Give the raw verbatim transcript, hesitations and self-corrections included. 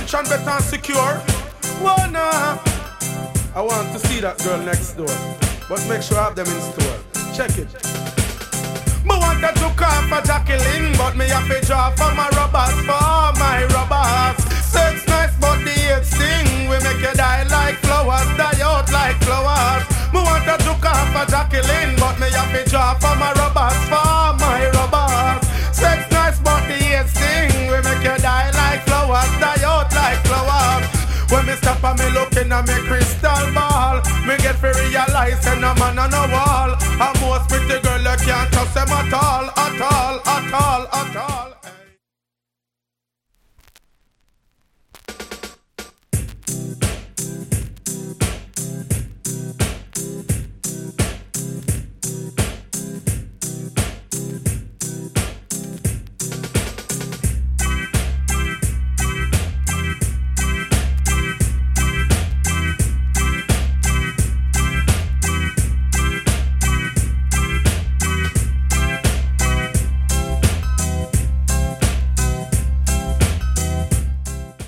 attention better and secure. Whoa, nah. I want to see that girl next door, but make sure I have them in store. Check it. Me want to took off for Jacqueline, but me have to draw for my robbers, for my robbers. Sex nice, but the hate sting. We make you die like flowers, die out like flowers. Me want to took off for Jacqueline, but me have to draw for my robbers, for my robbers. Sex nice, but the hate sting. We make you die like flowers, die out like flowers. When me stop and me looking at me crystal ball, me get to realize and a man on a wall. A most pretty girl you can't trust them at all.